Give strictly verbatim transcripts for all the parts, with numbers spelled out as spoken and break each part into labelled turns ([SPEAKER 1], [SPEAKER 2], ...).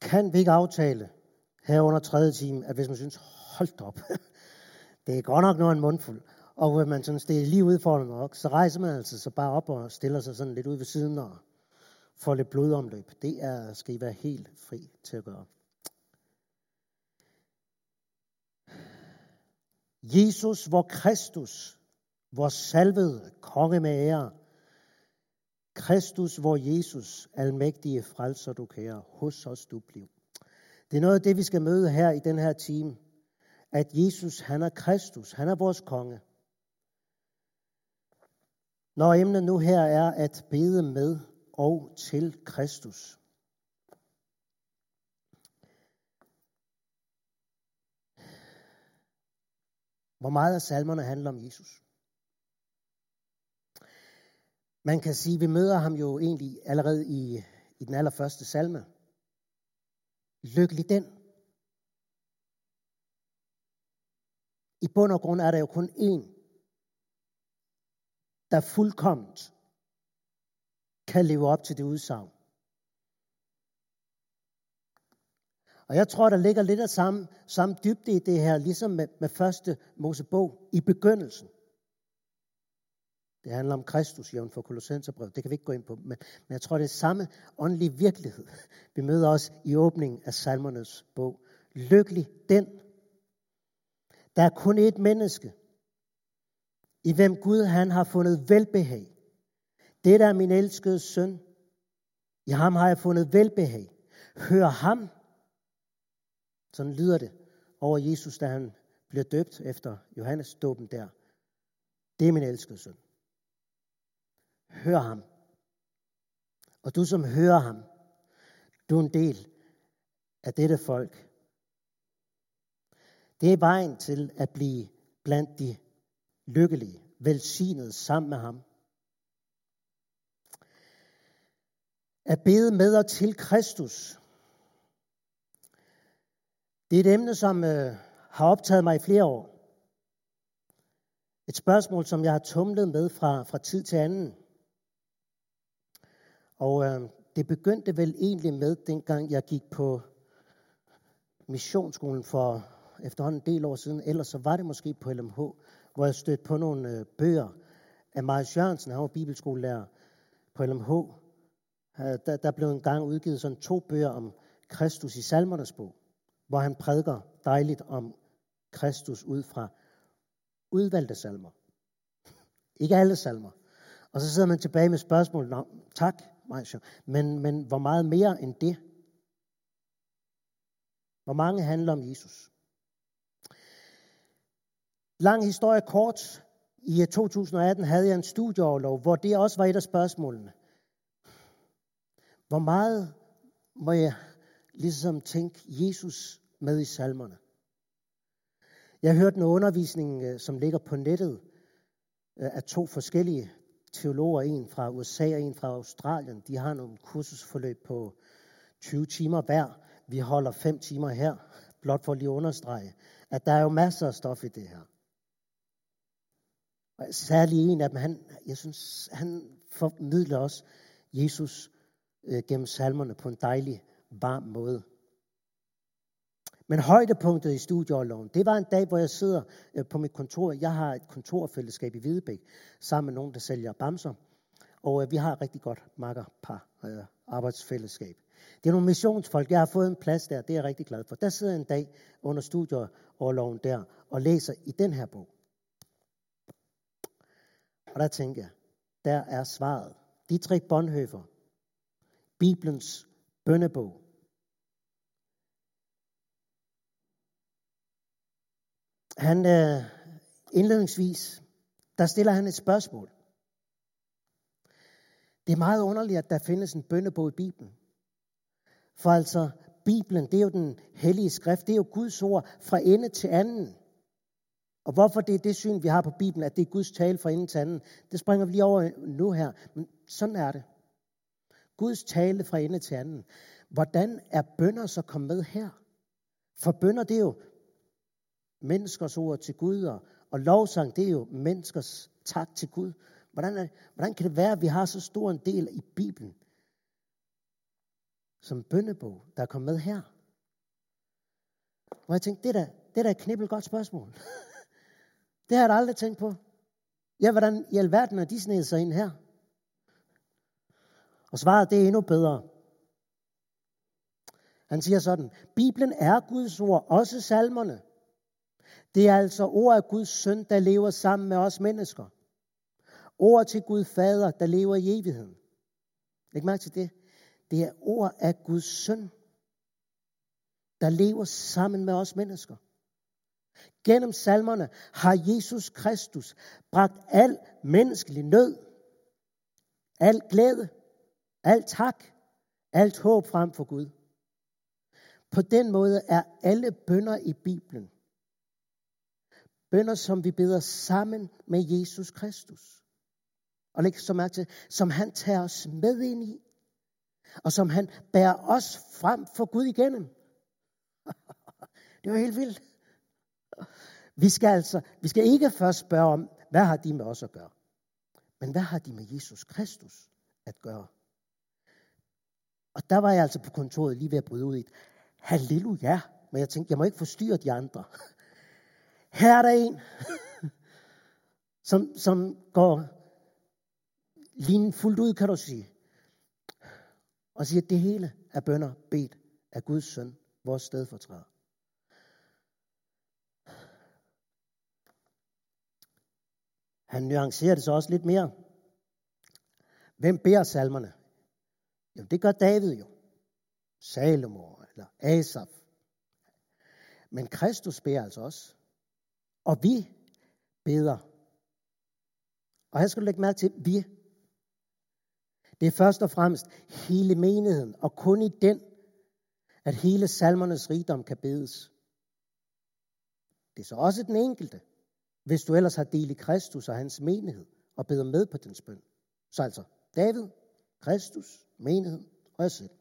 [SPEAKER 1] kan vi ikke aftale her under tredje time, at hvis man synes, hold op, det er godt nok noget en mundfuld, og man synes, det er lige udfordrende nok, så rejser man altså så bare op og stiller sig sådan lidt ud ved siden og får lidt blodomløb. Det er, skal I være helt fri til at gøre. Jesus, vor Kristus, vor salvede konge med ære. Kristus, vor Jesus, almægtige frelser du kære, hos os du bliv. Det er noget af det, vi skal møde her i den her time. At Jesus, han er Kristus, han er vores konge. Når emnet nu her er at bede med og til Kristus. Hvor meget af salmerne handler om Jesus? Man kan sige, at vi møder ham jo egentlig allerede i, i den allerførste salme. Lykkelig den. I bund og grund er der jo kun én, der fuldkomment kan leve op til det udsagn. Og jeg tror, der ligger lidt af samme, samme dybde i det her, ligesom med, med første Mosebog i begyndelsen. Det handler om Kristus, jævnfør Kolossenserbrevet. Det kan vi ikke gå ind på, men, men jeg tror, det er samme åndelige virkelighed. Vi møder også i åbningen af salmernes bog. Lykkelig den. Der er kun ét menneske, i hvem Gud han har fundet velbehag. Det der er min elskede søn. I ham har jeg fundet velbehag. Hør ham. Sådan lyder det over Jesus, da han bliver døbt efter Johannes dåben der. Det er min elskede søn. Hør ham. Og du som hører ham, du er en del af dette folk. Det er vejen til at blive blandt de lykkelige, velsignede sammen med ham. At bede med og til Kristus. Det er et emne, som øh, har optaget mig i flere år. Et spørgsmål, som jeg har tumlet med fra, fra tid til anden. Og øh, det begyndte vel egentlig med, dengang jeg gik på missionsskolen for efterhånden en del år siden. Ellers så var det måske på L M H, hvor jeg stødte på nogle øh, bøger af Marius Jørgensen. Han var bibelskolelærer på L M H. Øh, der, der blev en gang udgivet sådan to bøger om Kristus i salmernes bog, hvor han prædiker dejligt om Kristus ud fra udvalgte salmer. Ikke alle salmer. Og så sidder man tilbage med spørgsmålet, nå, tak, Marius, men, men hvor meget mere end det? Hvor mange handler om Jesus? Lang historie kort. I to tusind og atten havde jeg en studieoverlov, hvor det også var et af spørgsmålene. Hvor meget må jeg ligesom tænke Jesus med i salmerne? Jeg hørte en undervisning, som ligger på nettet, af to forskellige teologer, en fra U S A og en fra Australien. De har nogle kursusforløb på tyve timer hver. Vi holder fem timer her, blot for lige at understrege, at der er jo masser af stof i det her. Og særlig en af dem, han, jeg synes, han formidler også Jesus øh, gennem salmerne på en dejlig, varm måde. Men højdepunktet i studieoverloven, det var en dag, hvor jeg sidder øh, på mit kontor. Jeg har et kontorfællesskab i Hvidebæk, sammen med nogen, der sælger bamser. Og øh, vi har et rigtig godt makkerpar øh, arbejdsfællesskab. Det er nogle missionsfolk, jeg har fået en plads der, det er jeg rigtig glad for. Der sidder jeg en dag under studieoverloven der, og læser i den her bog. Og der tænker jeg, der er svaret. Dietrich Bonhoeffer, Bibelens bønnebog. Han øh, indledningsvis, der stiller han et spørgsmål. Det er meget underligt, at der findes en bønnebog i Bibelen. For altså, Bibelen, det er jo den hellige skrift, det er jo Guds ord fra ende til anden. Og hvorfor det er det syn, vi har på Bibelen, at det er Guds tale fra ende til anden, det springer vi lige over nu her. Men sådan er det. Guds tale fra ende til anden. Hvordan er bønner så kommet med her? For bønner, det er jo menneskers ord til Gud, og, og lovsang, det er jo menneskers tak til Gud. Hvordan, er, hvordan kan det være, at vi har så stor en del i Bibelen, som bønnebog, der er kommet med her? Og jeg tænkte, det er da, det er da et knibbelt godt spørgsmål. Det har jeg da aldrig tænkt på. Ja, hvordan i alverden er de snedet sig ind her? Og svaret, det er endnu bedre. Han siger sådan, Bibelen er Guds ord, også salmerne. Det er altså ord af Guds søn, der lever sammen med os mennesker. Ord til Gud Fader, der lever i evigheden. Læg mærke til det. Det er ord af Guds søn, der lever sammen med os mennesker. Gennem salmerne har Jesus Kristus bragt al menneskelig nød, al glæde, al tak, alt håb frem for Gud. På den måde er alle bønner i Bibelen bønner, som vi beder sammen med Jesus Kristus. Og læg så mærke til, som han tager os med ind i, og som han bærer os frem for Gud igennem. Det var helt vildt. Vi skal altså, vi skal ikke først spørge om, hvad har de med os at gøre? Men hvad har de med Jesus Kristus at gøre? Og der var jeg altså på kontoret lige ved at bryde ud i et halleluja. Men jeg tænkte, jeg må ikke forstyrre de andre. Her er der en, som, som går linen fuldt ud, kan du sige. Og siger, at det hele er bønner bedt af Guds søn, vores stedfortræder. Han nuancerer det så også lidt mere. Hvem beder salmerne? Jo, det gør David jo. Salomo eller Asaf. Men Kristus beder altså også. Og vi beder. Og her skal du lægge mærke til, vi. Det er først og fremmest hele menigheden, og kun i den, at hele salmernes rigdom kan bedes. Det er så også den enkelte, hvis du ellers har del i Kristus og hans menighed, og beder med på dens bøn. Så altså David, Kristus, menigheden og jeg selv.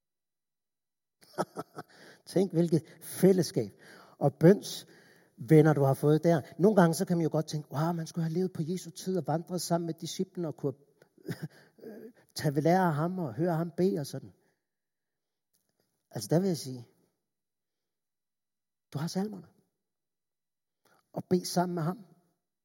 [SPEAKER 1] Tænk, hvilket fællesskab og bøns venner, du har fået der. Nogle gange så kan man jo godt tænke, wow, man skulle have levet på Jesu tid og vandret sammen med disciplen og kunne tage ved lære af ham og høre ham bede og sådan. Altså der vil jeg sige, du har salmerne. Og bed sammen med ham.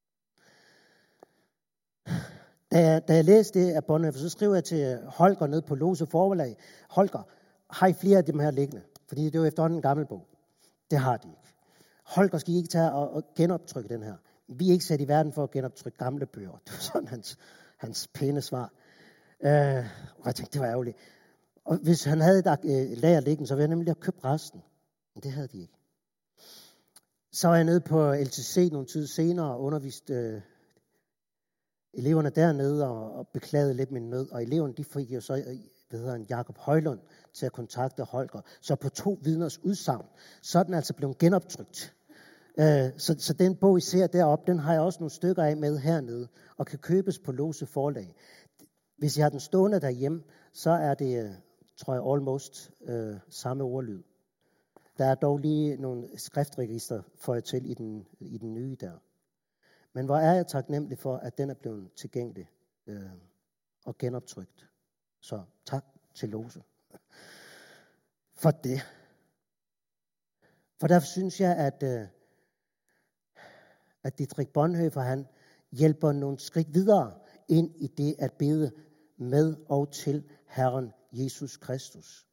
[SPEAKER 1] Da jeg, da jeg læste det af Bonhoeffer, så skriver jeg til Holger ned på Lose Forlag. Holger, har I flere af dem her liggende? Fordi det er jo efterhånden en gammel bog. Det har de ikke. Holger, skal I ikke tage og, og genoptrykke den her? Vi er ikke sat i verden for at genoptrykke gamle bøger. Det var sådan hans, hans pæne svar. Øh, og jeg tænkte, det var ærgerligt. Og hvis han havde et øh, lager liggende, så ville jeg nemlig have købt resten. Men det havde de ikke. Så var jeg nede på L T C nogle tid senere og underviste øh, eleverne dernede og, og beklagede lidt min nød. Og eleverne, de fik jo så hvad hedder han, Jakob Højlund til at kontakte Holger. Så på to vidners udsagn, så er den altså blevet genoptrykt. Øh, så, så den bog, I ser deroppe, den har jeg også nogle stykker af med hernede, og kan købes på Lose Forlag. Hvis I har den stående derhjemme, så er det, tror jeg, almost øh, samme ordlyd. Der er dog lige nogle skriftregister for jer til i den, i den nye der. Men hvor er jeg taknemmelig for, at den er blevet tilgængelig øh, og genoptrykt. Så tak til Lose for det. For derfor synes jeg, at, øh, at Dietrich Bonhoeffer, han hjælper nogle skridt videre ind i det at bede med og til Herren Jesus Kristus.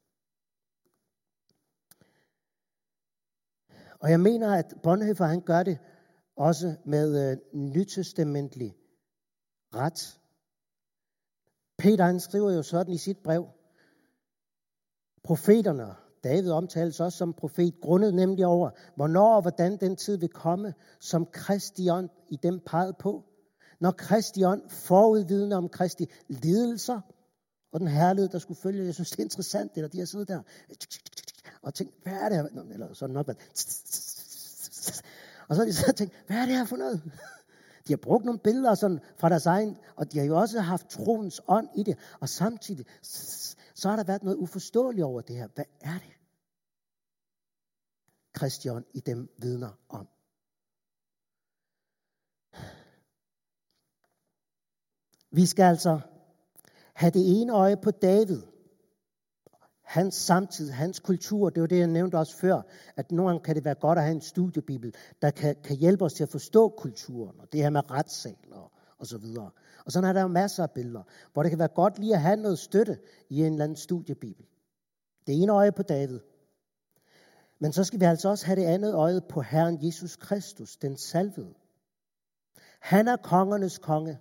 [SPEAKER 1] Og jeg mener, at Bonhoeffer, han gør det også med øh, nytestamentlig ret. Peter, han skriver jo sådan i sit brev. Profeterne, David omtales også som profet, grundet nemlig over, hvornår og hvordan den tid vil komme, som Kristi ånd i dem pegede på. Når Kristi ånd forudvidende om Kristi lidelser og den herlighed, der skulle følge. Jeg synes, det er interessant, det der, de har siddet der og tænkt, hvad er det her? Eller sådan nok, og så har de så tænkt, hvad er det her for noget? De har brugt nogle billeder sådan fra deres egen, og de har jo også haft troens ånd i det. Og samtidig, så har der været noget uforståeligt over det her. Hvad er det? Kristi ånd i dem vidner om. Vi skal altså have det ene øje på David. hans samtid, hans kultur, det var det, jeg nævnte også før, at nogle gange kan det være godt at have en studiebibel, der kan, kan hjælpe os til at forstå kulturen, og det her med retssal og, og så videre. Og sådan er der jo masser af billeder, hvor det kan være godt lige at have noget støtte i en eller anden studiebibel. Det ene øje på David. Men så skal vi altså også have det andet øje på Herren Jesus Kristus, den salvede. Han er kongernes konge.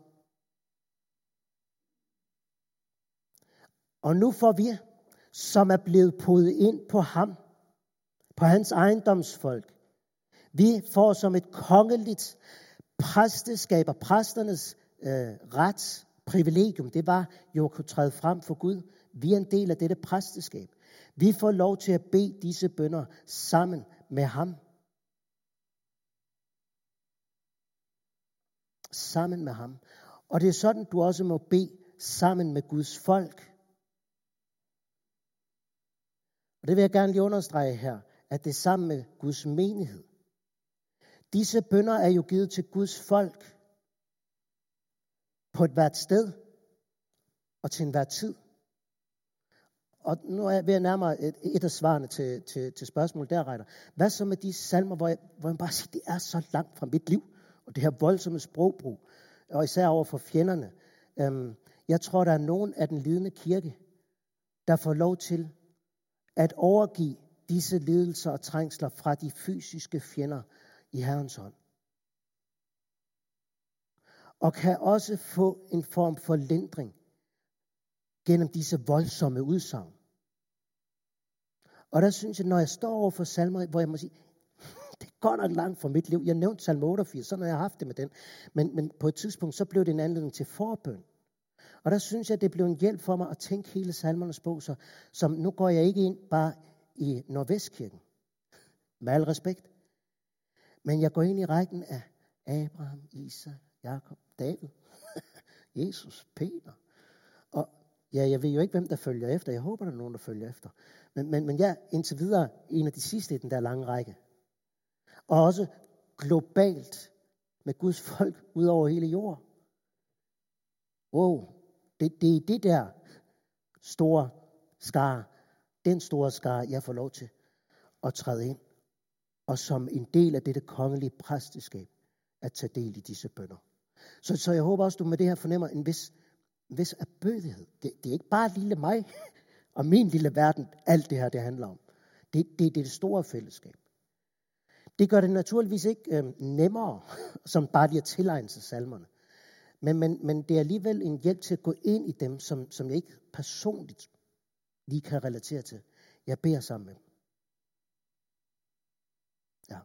[SPEAKER 1] Og nu får vi, som er blevet podet ind på ham, på hans ejendomsfolk, vi får som et kongeligt præsteskab, og præsternes øh, ret, privilegium, det var jo at kunne træde frem for Gud. Vi er en del af dette præsteskab. Vi får lov til at bede disse bønner sammen med ham. Sammen med ham. Og det er sådan, du også må bede sammen med Guds folk. Og det vil jeg gerne lige understrege her, at det er sammen med Guds menighed. Disse bønner er jo givet til Guds folk på et hvert sted og til enhver tid. Og nu er jeg ved at nærmere et, et af svarene til, til, til spørgsmålet der, Reiter. Hvad så med de salmer, hvor jeg, hvor jeg bare siger, det er så langt fra mit liv, og det her voldsomme sprogbrug, og især over for fjenderne. Øhm, jeg tror, der er nogen af den lidende kirke, der får lov til at overgive disse lidelser og trængsler fra de fysiske fjender i Herrens hånd. Og kan også få en form for lindring gennem disse voldsomme udsagn. Og der synes jeg, når jeg står over for salmer, hvor jeg må sige, det er godt nok langt fra mit liv. Jeg nævnte salme otteogfirs, sådan har jeg haft det med den. Men, men på et tidspunkt, så blev det en anledning til forbøn. Og der synes jeg, det blev en hjælp for mig at tænke hele salmernes bog, så som nu går jeg ikke ind bare i Nordvestkirken, med al respekt. Men jeg går ind i rækken af Abraham, Isak, Jakob, David, Jesus, Peter. Og ja, jeg ved jo ikke, hvem der følger efter. Jeg håber, der er nogen, der følger efter. Men, men, men jeg er indtil videre en af de sidste i den der lange række. Og også globalt med Guds folk ud over hele jorden. Wow, det, det er det der store skare, den store skare, jeg får lov til at træde ind. Og som en del af dette kongelige præsteskab, at tage del i disse bønner. Så, så jeg håber også, du med det her fornemmer en vis, en vis erbødighed. Det, det er ikke bare lille mig og min lille verden, alt det her det handler om. Det, det, det er det store fællesskab. Det gør det naturligvis ikke øh, nemmere, som bare lige at tilegne sig salmerne. Men, men, men det er alligevel en hjælp til at gå ind i dem, som, som jeg ikke personligt lige kan relatere til. Jeg beder sammen med dem. Ja.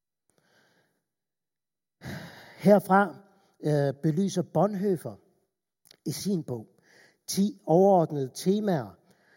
[SPEAKER 1] Herfra øh, belyser Bonhoeffer i sin bog ti overordnede temaer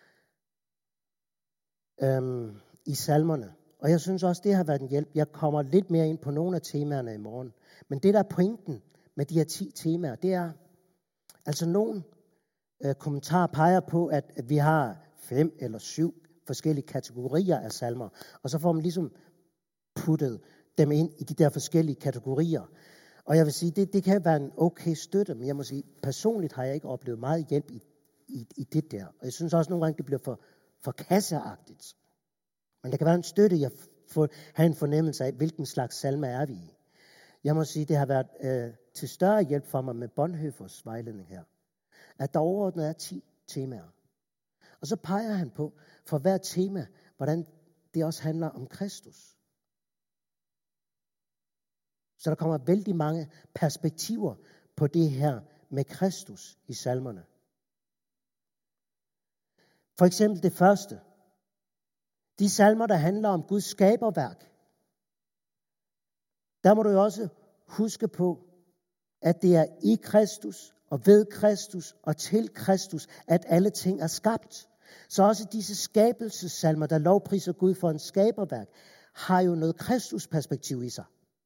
[SPEAKER 1] øh, i salmerne. Og jeg synes også, det har været en hjælp. Jeg kommer lidt mere ind på nogle af temaerne i morgen. Men det, der er pointen med de her ti temaer, det er, altså nogle øh, kommentarer peger på, at, at vi har fem eller syv forskellige kategorier af salmer. Og så får man ligesom puttet dem ind i de der forskellige kategorier. Og jeg vil sige, det, det kan være en okay støtte, men jeg må sige, personligt har jeg ikke oplevet meget hjælp i, i, i det der. Og jeg synes også nogle gange, det bliver for, for kasseagtigt. Men der kan være en støtte i at få, have en fornemmelse af, hvilken slags salme er vi i. Jeg må sige, det har været øh, til større hjælp for mig med Bonhoeffers vejledning her. At der overordnet er ti temaer. Og så peger han på, for hver tema, hvordan det også handler om Kristus. Så der kommer vældig mange perspektiver på det her med Kristus i salmerne. For eksempel det første. De salmer, der handler om Guds skaberværk. Der må du jo også huske på, at det er i Kristus og ved Kristus og til Kristus, at alle ting er skabt. Så også disse skabelsessalmer, der lovpriser Gud for en skaberværk, har jo noget Kristus-perspektiv i sig.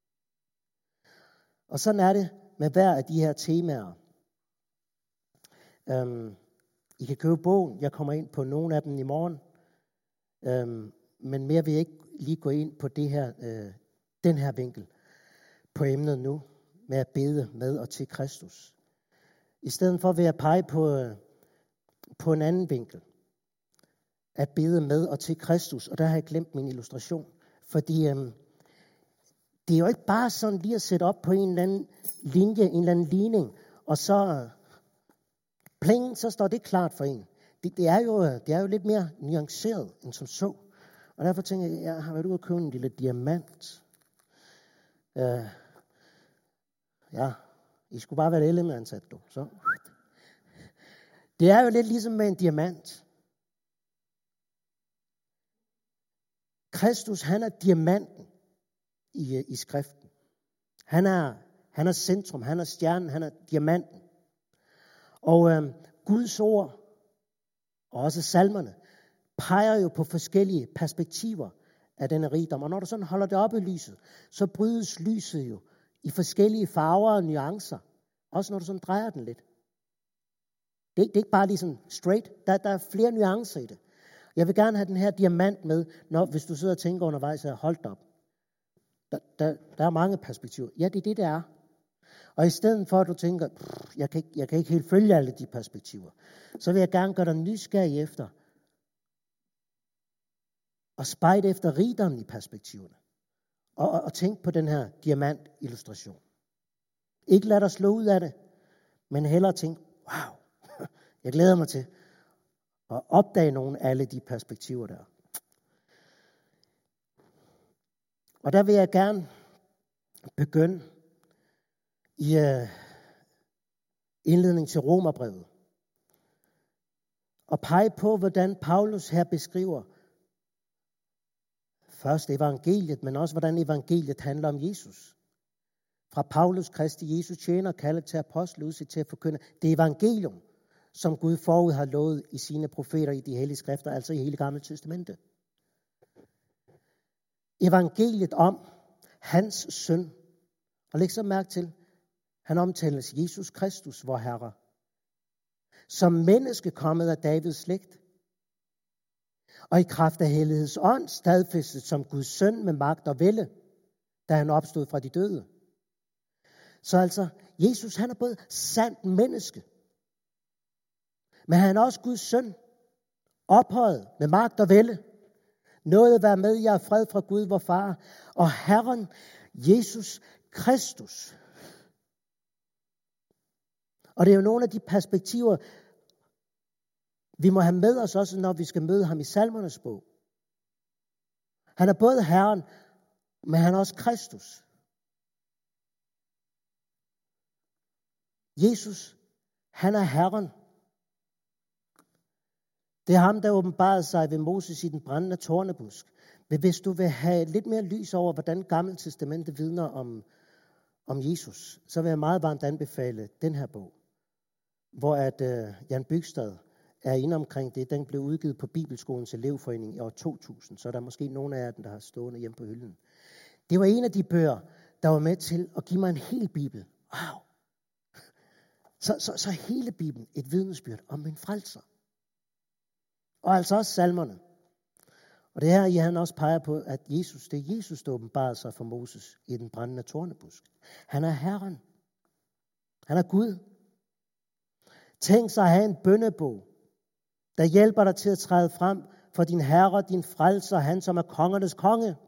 [SPEAKER 1] Og sådan er det med hver af de her temaer. Um, I kan købe bogen. Jeg kommer ind på nogle af dem i morgen. Um, men mere vil jeg ikke lige gå ind på det her, uh, den her vinkel på emnet nu, med at bede med og til Kristus. I stedet for vil jeg pege på, uh, på en anden vinkel. at bede med og til Kristus. Og der har jeg glemt min illustration. Fordi øhm, det er jo ikke bare sådan lige at sætte op på en eller anden linje, en eller anden ligning, og så pling, så står det klart for en. Det, det, er jo, det er jo lidt mere nuanceret end som så. Og derfor tænker jeg, jeg har været ude og købe en lille diamant. Uh, ja, I skulle bare være et L M-ansat, du. Så. Det er jo lidt ligesom med en diamant. Kristus, han er diamanten i, i skriften. Han er, han er centrum, han er stjernen, han er diamanten. Og øh, Guds ord, og også salmerne, peger jo på forskellige perspektiver af denne rigdom. Og når du sådan holder det op i lyset, så brydes lyset jo i forskellige farver og nuancer. Også når du sådan drejer den lidt. Det, det er ikke bare lige sådan straight. Der, der er flere nuancer i det. Jeg vil gerne have den her diamant med, når, hvis du sidder og tænker undervejs, at holdt op. Der, der, der er mange perspektiver. Ja, det er det, det er. Og i stedet for, at du tænker, jeg kan, ikke, jeg kan ikke helt følge alle de perspektiver, så vil jeg gerne gøre dig nysgerrig efter og spejde efter rigdommen i perspektiverne. Og, og, og tænk på den her diamant-illustration. Ikke lad dig slå ud af det, men hellere tænk, wow, jeg glæder mig til at opdage nogle af alle de perspektiver der. Og der vil jeg gerne begynde i uh, indledning til Romerbrevet og pege på, hvordan Paulus her beskriver først evangeliet, men også hvordan evangeliet handler om Jesus. Fra Paulus, Kristi Jesus tjener, kaldet til apostel, udset til at forkynde det evangelium, som Gud forud har lovet i sine profeter i de hellige skrifter, altså i hele Gamle Testamente. Evangeliet om hans søn. Og læg så mærke til, han omtales Jesus Kristus, vor Herre, som menneske kommet af Davids slægt, og i kraft af helligheds ånd stadfæstet som Guds søn med magt og vælde, da han opstod fra de døde. Så altså, Jesus, han er både sandt menneske, men han er også Guds søn, ophøjet med magt og vælde. Nåede være med jer fred fra Gud, vor far, og Herren Jesus Kristus. Og det er jo nogle af de perspektiver, vi må have med os også, når vi skal møde ham i Salmernes bog. Han er både Herren, men han er også Kristus. Jesus, han er Herren. Det er ham, der åbenbarede sig ved Moses i den brændende tornebusk. Men hvis du vil have lidt mere lys over, hvordan Gamle Testamente vidner om, om Jesus, så vil jeg meget varmt anbefale den her bog, hvor at uh, Jan Bygstad er inde omkring det. Den blev udgivet på Bibelskolens elevforening i år to tusind, så der er måske nogle af jer, der har stående hjemme på hylden. Det var en af de bøger, der var med til at give mig en hel bibel. Wow! Så, så, så hele Bibelen et vidnesbyrd om en frelser. Og altså også salmerne. Og det her, I han også peger på, at Jesus, det er Jesus, der åbenbarede sig for Moses i den brændende tornebusk. Han er Herren. Han er Gud. Tænk sig at have en bønnebog, der hjælper dig til at træde frem for din Herre, din frelser, han som er kongernes konge.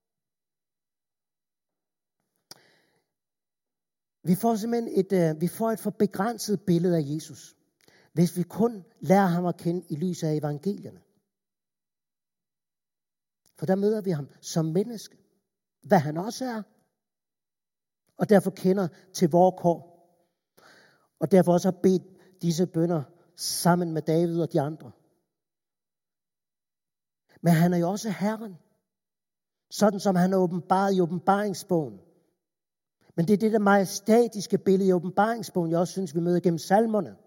[SPEAKER 1] Vi får simpelthen et, uh, vi får et for begrænset billede af Jesus, hvis vi kun lærer ham at kende i lyset af evangelierne. For der møder vi ham som menneske, hvad han også er, og derfor kender til vores kår, og derfor også har bedt disse bønner sammen med David og de andre. Men han er jo også Herren, sådan som han er åbenbaret i åbenbaringsbogen. Men det er det der majestatiske billede i åbenbaringsbogen, jeg også synes, vi møder gennem salmerne.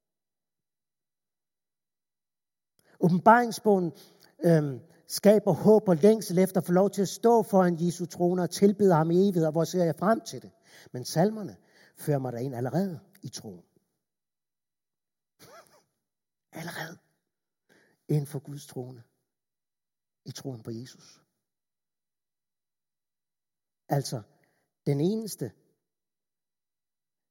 [SPEAKER 1] Åbenbaringsbogen øhm, skaber håb og længsel efter at få lov til at stå foran Jesu trone og tilbede ham i evighed, og hvor ser jeg frem til det. Men salmerne fører mig derind allerede i troen. Allerede inden for Guds trone. I troen på Jesus. Altså, den eneste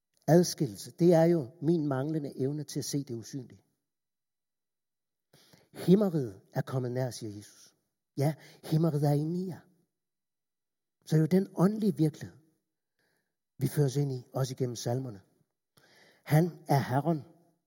[SPEAKER 1] adskillelse, det er jo min manglende evne til at se det usynlige. Himmeriget er kommet nær, siger Jesus. Ja, himmeriget er inde i jer. Så det er jo den åndelige virkelighed, vi føres ind i, også igennem salmerne. Han er Herren.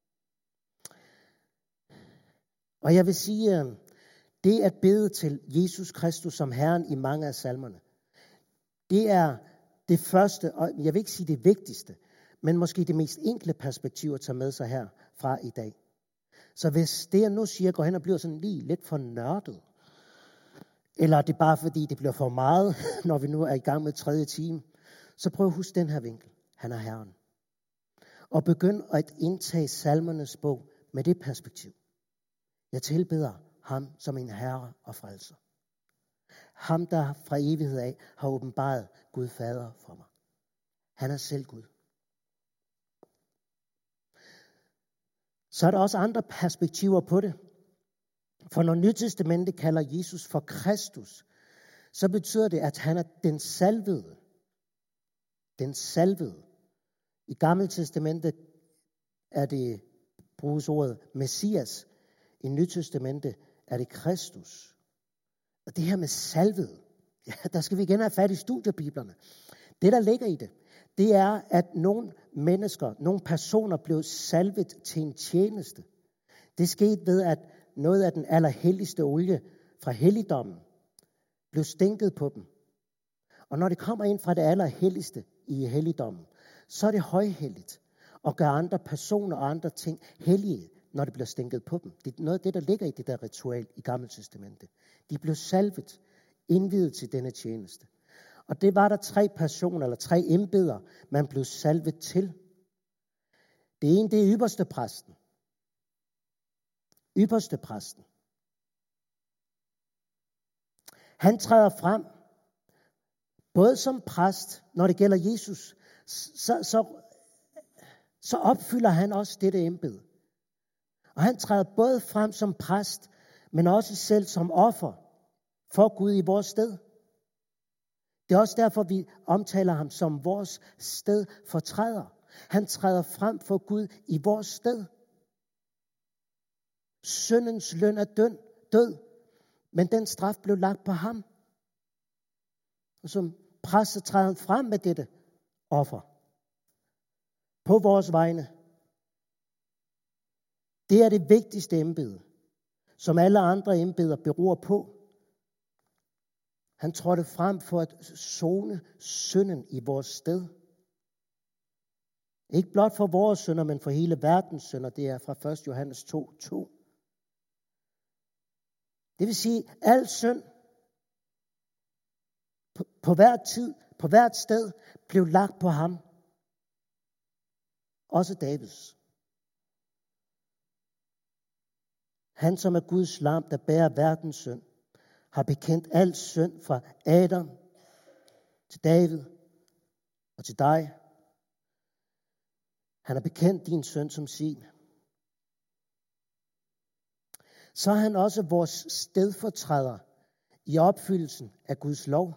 [SPEAKER 1] Og jeg vil sige, det at bede til Jesus Kristus som Herren i mange af salmerne, det er det første, og jeg vil ikke sige det vigtigste, men måske det mest enkle perspektiv at tage med sig her fra i dag. Så hvis det, jeg nu siger, går hen og bliver sådan lige lidt for nørdet, eller det er bare fordi, det bliver for meget, når vi nu er i gang med tredje time, så prøv at huske den her vinkel. Han er Herren. Og begynd at indtage salmernes bog med det perspektiv. Jeg tilbeder ham som en herre og frelser. Ham, der fra evighed af har åbenbaret Gud Fader for mig. Han er selv Gud. Så er der også andre perspektiver på det. For når Nytestamentet kalder Jesus for Kristus, så betyder det, at han er den salvede. Den salvede. I Gamle Testamentet er det, bruges ordet Messias. I Nytestamentet er det Kristus. Og det her med salvet, ja, der skal vi igen have fat i studiebiblerne. Det, der ligger i det, det er, at nogle mennesker, nogle personer blev salvet til en tjeneste. Det skete ved, at noget af den allerhelligste olie fra helligdommen blev stænket på dem. Og når det kommer ind fra det allerhelligste i helligdommen, så er det højhelligt og gør andre personer og andre ting hellige, når det bliver stænket på dem. Det er noget af det, der ligger i det der ritual i Gamle Testamentet. De blev salvet, indviet til denne tjeneste. Og det var der tre personer, eller tre embeder, man blev salvet til. Det ene, det er ypperste præsten. Ypperste præsten. Han træder frem, både som præst, når det gælder Jesus, så, så, så opfylder han også dette embede. Og han træder både frem som præst, men også selv som offer for Gud i vores sted. Det er også derfor, vi omtaler ham som vores stedfortræder. Han træder frem for Gud i vores sted. Syndens løn er død, men den straf blev lagt på ham. Og som præst træder han frem med dette offer på vores vegne. Det er det vigtigste embede, som alle andre embeder beror på. Han trådte frem for at sone synden i vores sted. Ikke blot for vores synder, men for hele verdens synder. Det er fra første Johannes to to. Det vil sige, at al synd på, på hver tid, på hvert sted, blev lagt på ham. Også Davids. Han, som er Guds lam, der bærer verdens synd, har bekendt al synd fra Adam til David og til dig. Han har bekendt din synd som sin. Så er han også vores stedfortræder i opfyldelsen af Guds lov.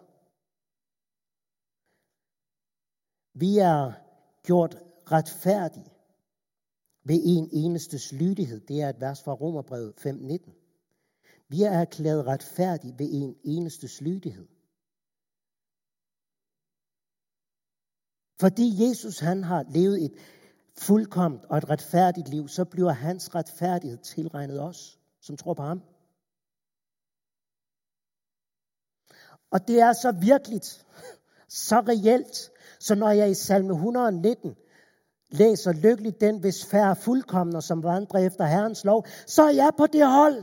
[SPEAKER 1] Vi er gjort retfærdige ved en enestes lydighed. Det er et vers fra Romerbrevet fem nitten. Vi er erklæret retfærdige ved en enestes lydighed. Fordi Jesus han har levet et fuldkomment og et retfærdigt liv, så bliver hans retfærdighed tilregnet os, som tror på ham. Og det er så virkeligt, så reelt, så når jeg i salme et hundrede nitten læser lykkelig den, hvis færre fuldkomner, som vandrer efter Herrens lov, så er jeg på det hold.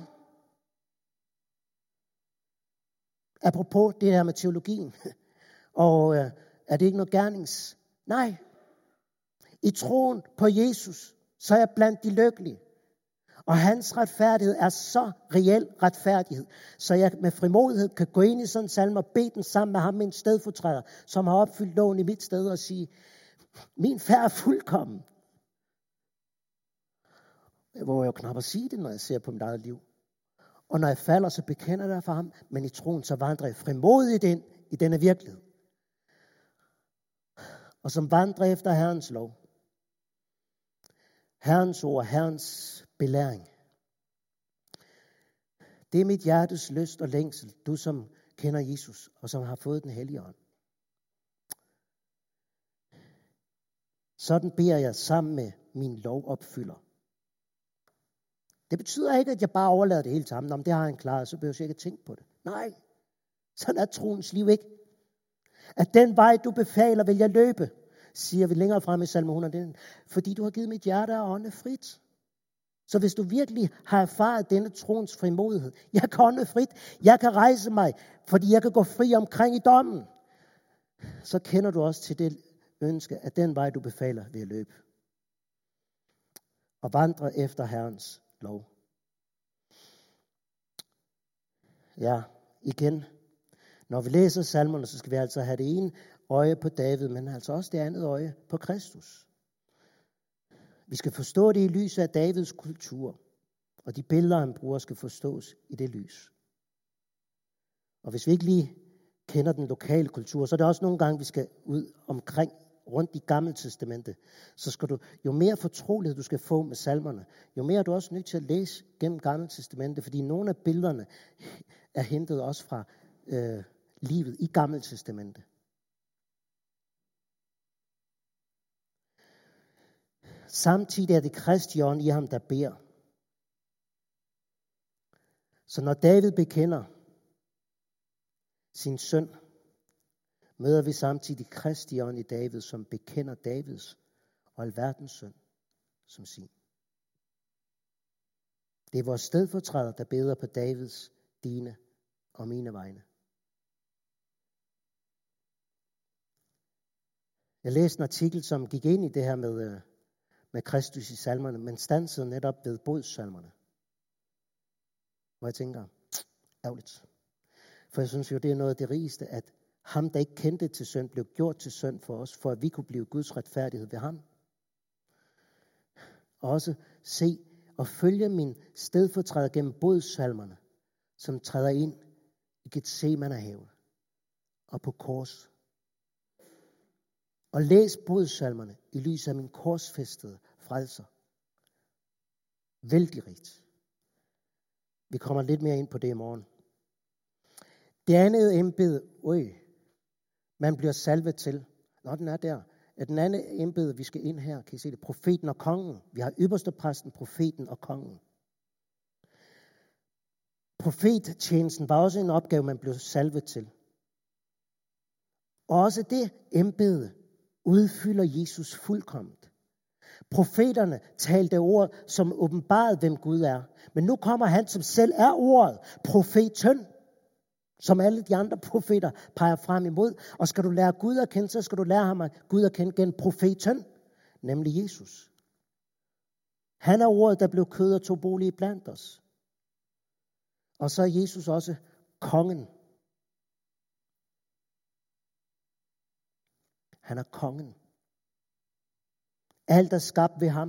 [SPEAKER 1] Apropos det her med teologien, og øh, er det ikke noget gernings? Nej. I troen på Jesus, så er jeg blandt de lykkelige. Og hans retfærdighed er så reel retfærdighed, så jeg med frimodighed kan gå ind i sådan en salme og bede den sammen med ham, min stedfortræder, som har opfyldt loven i mit sted, og sige, min færd er fuldkommen. Jeg våger jo knap at sige det, når jeg ser på mit eget liv. Og når jeg falder, så bekender jeg for ham, men i troen, så vandrer jeg frimodigt ind i denne virkelighed. Og som vandrer efter Herrens lov. Herrens ord, Herrens belæring. Det er mit hjertes lyst og længsel, du som kender Jesus, og som har fået den hellige ånd. Sådan beder jeg sammen med min lovopfylder. Det betyder ikke, at jeg bare overlader det hele til ham. Om det har han klaret, så behøver jeg ikke tænke på det. Nej, sådan er troens liv ikke. At den vej, du befaler, vil jeg løbe, siger vi længere frem i salme hundrede. Fordi du har givet mit hjerte og ånde frit. Så hvis du virkelig har erfaret denne troens frimodighed, jeg kan ånde frit, jeg kan rejse mig, fordi jeg kan gå fri omkring i dommen, så kender du også til det ønske, at den vej, du befaler, vil jeg løbe. Og vandre efter Herrens lov. Ja, igen. Når vi læser salmerne, så skal vi altså have det ene øje på David, men altså også det andet øje på Kristus. Vi skal forstå det i lyset af Davids kultur, og de billeder, han bruger, skal forstås i det lys. Og hvis vi ikke lige kender den lokale kultur, så er det også nogle gange, vi skal ud omkring, rundt i Gamle Testamente. Så skal du, jo mere fortrolighed du skal få med salmerne, jo mere er du også nødt til at læse gennem Gamle Testamente, fordi nogle af billederne er hentet også fra øh, livet i Gamle Testamente. Samtidig er det Kristi ånd i ham, der beder. Så når David bekender sin søn, møder vi samtidig Kristi ånd i David, som bekender Davids og alverdens søn som sin. Det er vores stedfortræder, der beder på Davids, dine og mine vegne. Jeg læste en artikel, som gik ind i det her med, med Kristus i salmerne, men stansede netop ved bodssalmerne. Hvor jeg tænker, ærgerligt. For jeg synes jo, det er noget af det rigeste, at ham, der ikke kendte til synd, blev gjort til synd for os, for at vi kunne blive Guds retfærdighed ved ham. Og også se og følge min stedfortræder gennem bodssalmerne, som træder ind i Gethsemane-havet og på kors. Og læs bodssalmerne i lyset af min korsfæstede frelser. Vældig rigt. Vi kommer lidt mere ind på det i morgen. Det andet embede, øj, man bliver salvet til. Nå, den er der. At den anden embede, vi skal ind her, kan I se det, profeten og kongen. Vi har ypperste præsten, profeten og kongen. Profettjenesten var også en opgave, man blev salvet til. Og også det embede udfylder Jesus fuldkomment. Profeterne talte ord, som åbenbarede, hvem Gud er. Men nu kommer han, som selv er ordet, profeten, som alle de andre profeter peger frem imod. Og skal du lære Gud at kende, så skal du lære ham at Gud at kende gennem profeten, nemlig Jesus. Han er ordet, der blev kød og tog bolig blandt os. Og så er Jesus også kongen. Han er kongen. Alt er skabt ved ham.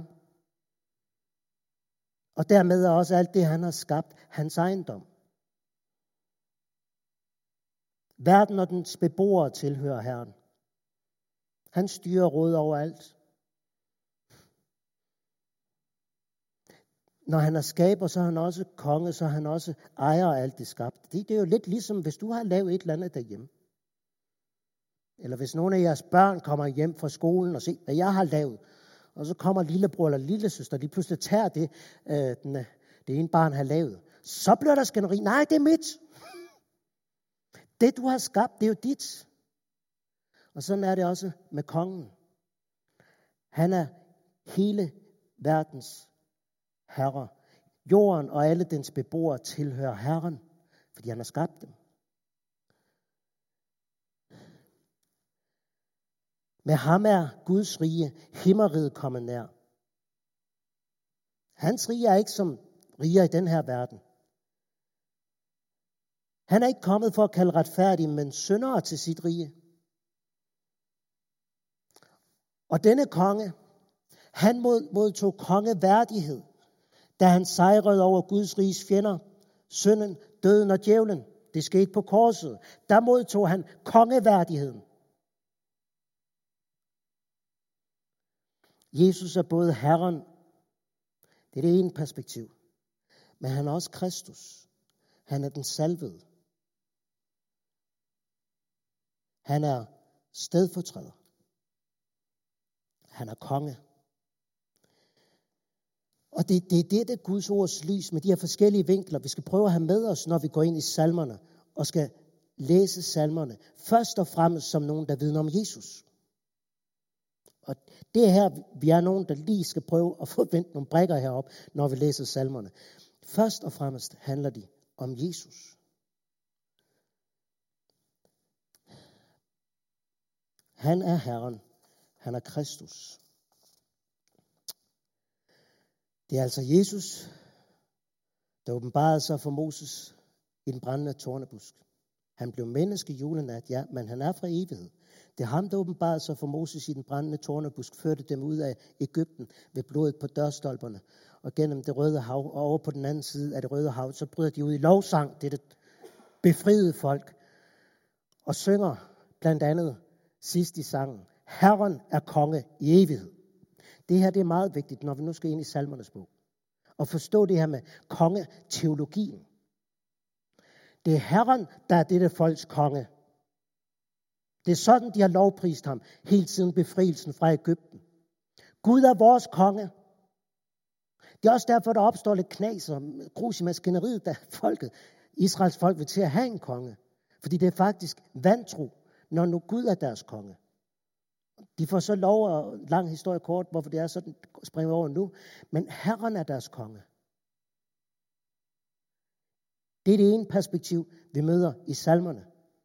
[SPEAKER 1] Og dermed er også alt det, han har skabt, hans ejendom. Verden og dens beboere tilhører Herren. Han styrer råd over alt. Når han er skaber, så er han også konge, så er han også ejer af alt det skabte. Det, det er jo lidt ligesom, hvis du har lavet et eller andet derhjemme. Eller hvis nogle af jeres børn kommer hjem fra skolen og ser, hvad jeg har lavet. Og så kommer lillebror eller lillesøster, de pludselig tager det, øh, den, det ene barn har lavet. Så bliver der skænderi. Nej, det er mit. Det, du har skabt, det er jo dit. Og sådan er det også med kongen. Han er hele verdens herre. Jorden og alle dens beboere tilhører Herren, fordi han har skabt dem. Med ham er Guds rige, himmeriget kommet nær. Hans rige er ikke som riger i den her verden. Han er ikke kommet for at kalde retfærdige, men syndere til sit rige. Og denne konge, han modtog kongeværdighed, da han sejrede over Guds riges fjender, synden, døden og djævlen. Det skete på korset. Der modtog han kongeværdigheden. Jesus er både Herren, det er det ene perspektiv, men han er også Kristus. Han er den salvede. Han er stedfortræder. Han er konge. Og det, det er det, det Guds ords lys med de her forskellige vinkler, vi skal prøve at have med os, når vi går ind i salmerne og skal læse salmerne. Først og fremmest som nogen, der vidner om Jesus. Og det er her, vi er nogen, der lige skal prøve at få vendt nogle brikker herop, når vi læser salmerne. Først og fremmest handler de om Jesus. Han er Herren. Han er Kristus. Det er altså Jesus, der åbenbarede sig for Moses i den brændende tornebusk. Han blev menneske julenat, ja, men han er fra evighed. Det er ham, der åbenbarede sig for Moses i den brændende tornebusk, førte dem ud af Egypten ved blodet på dørstolperne og gennem det røde hav, og over på den anden side af det røde hav, så bryder de ud i lovsang, det er det befriede folk, og synger blandt andet sidst i sangen, Herren er konge i evighed. Det her det er meget vigtigt, når vi nu skal ind i salmernes bog. Og forstå det her med kongeteologien. Det er Herren, der er dette folks konge. Det er sådan, de har lovprist ham, helt siden befrielsen fra Egypten. Gud er vores konge. Det er også derfor, der opstår lidt knas og grus i maskineriet, da folket, Israels folk vil til at have en konge. Fordi det er faktisk vantro, når nu Gud er deres konge. De får så lov og lang historie kort, hvorfor det er sådan, springer over nu. Men Herren er deres konge. Det er det ene perspektiv, vi møder i salmerne.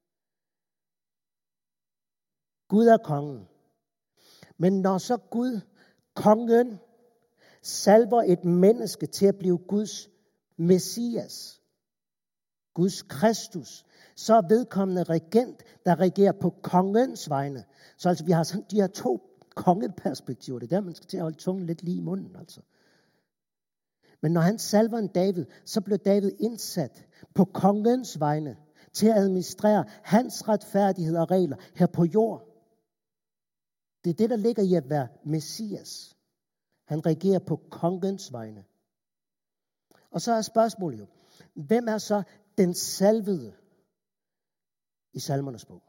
[SPEAKER 1] Gud er kongen. Men når så Gud, kongen, salver et menneske til at blive Guds Messias, Guds Kristus, så er vedkommende regent, der regerer på kongens vegne. Så altså, vi har sådan, de her to kongeperspektiver. Det er der, man skal til at holde tungen lidt lige i munden. Altså. Men når han salver en David, så bliver David indsat på kongens vegne til at administrere hans retfærdighed og regler her på jord. Det er det, der ligger i at være Messias. Han regerer på kongens vegne. Og så er spørgsmålet jo, hvem er så den salvede i salmernes bog?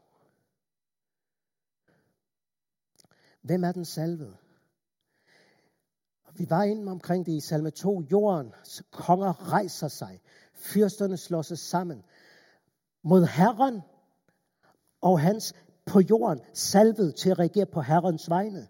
[SPEAKER 1] Hvem er den salvede? Vi var inde omkring det i salme to. Jordens konger rejser sig. Fyrsterne slår sig sammen mod Herren og hans på jorden salvet til at regere på Herrens vegne.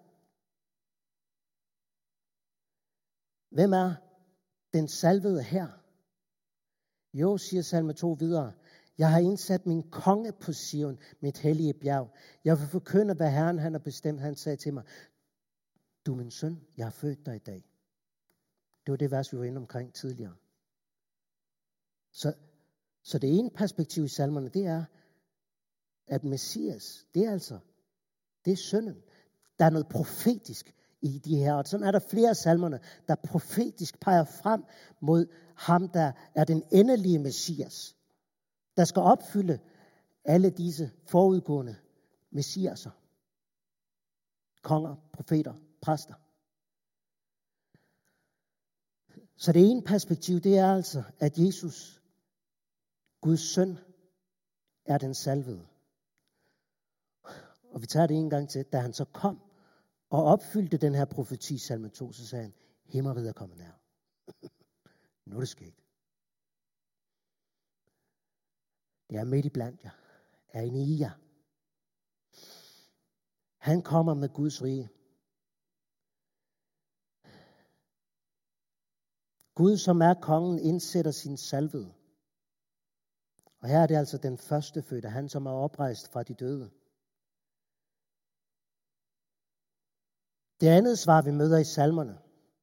[SPEAKER 1] Hvem er den salvede her? Jo, siger salme to videre. Jeg har indsat min konge på Sion, mit hellige bjerg. Jeg vil forkynde, hvad Herren han har bestemt. Han sagde til mig, du er min søn, jeg har født dig i dag. Det var det vers, vi var inde omkring tidligere. Så, så det ene perspektiv i salmerne, det er, at Messias, det er altså, det er sønnen. Der er noget profetisk i de her, og sådan er der flere af salmerne, der profetisk peger frem mod ham, der er den endelige Messias, der skal opfylde alle disse forudgående messiaser, konger, profeter, præster. Så det ene perspektiv, det er altså, at Jesus, Guds søn, er den salvede. Og vi tager det en gang til, da han så kom og opfyldte den her profeti, salme to, så sagde han, himmeriget er kommet nær. Nu er det sket. Det er midt i blandt jer. Er inde i jer. Han kommer med Guds rige. Gud, som er kongen, indsætter sin salvede. Og her er det altså den første fødte, han som er oprejst fra de døde. Det andet svar, vi møder i salmerne,